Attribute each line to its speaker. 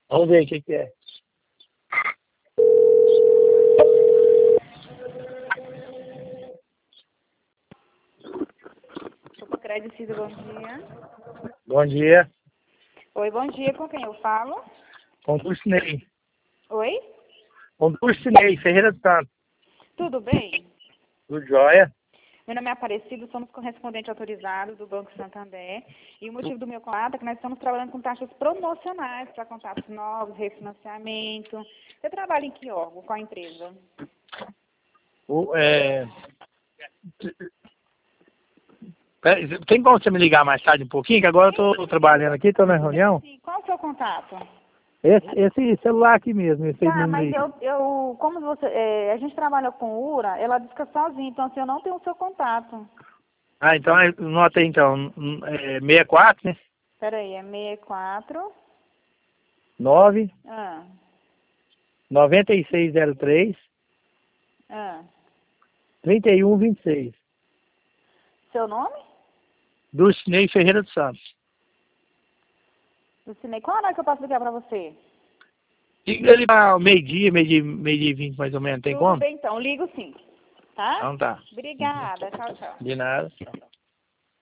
Speaker 1: Vamos ver o que é.
Speaker 2: Grupo Crédito Cida, bom dia.
Speaker 1: Bom dia.
Speaker 2: Oi, bom dia, com quem eu falo?
Speaker 1: Com o Dulcinei.
Speaker 2: Oi?
Speaker 1: Com o Dulcinei, Ferreira do Santos.
Speaker 2: Tudo bem?
Speaker 1: Do Joia.
Speaker 2: Meu nome é Aparecido, somos correspondente autorizado do Banco Santander. E o motivo do meu contato é que nós estamos trabalhando com taxas promocionais para contatos novos, refinanciamento. Você trabalha em que órgão? Qual empresa?
Speaker 1: Tem como você me ligar mais tarde um pouquinho? Que agora eu estou trabalhando aqui, estou na reunião.
Speaker 2: Sim, qual o seu contato?
Speaker 1: Esse celular aqui mesmo, esse aí
Speaker 2: Tá,
Speaker 1: mesmo
Speaker 2: mas
Speaker 1: aí.
Speaker 2: como você, a gente trabalha com URA, ela disca sozinha, então assim, eu não tenho o seu contato.
Speaker 1: Ah, então nota aí então. 64, né?
Speaker 2: Peraí, é 64.
Speaker 1: 9
Speaker 2: Ah,
Speaker 1: 9603
Speaker 2: ah.
Speaker 1: 3126.
Speaker 2: Seu nome?
Speaker 1: Dulcinei Ferreira dos Santos.
Speaker 2: Lucinei, qual hora que eu posso ligar pra você?
Speaker 1: Liga ali para meio-dia e 20 mais ou menos, tem
Speaker 2: Tudo
Speaker 1: como?
Speaker 2: bem, então, ligo sim. Tá?
Speaker 1: Então tá.
Speaker 2: Obrigada, tchau, tchau.
Speaker 1: De nada.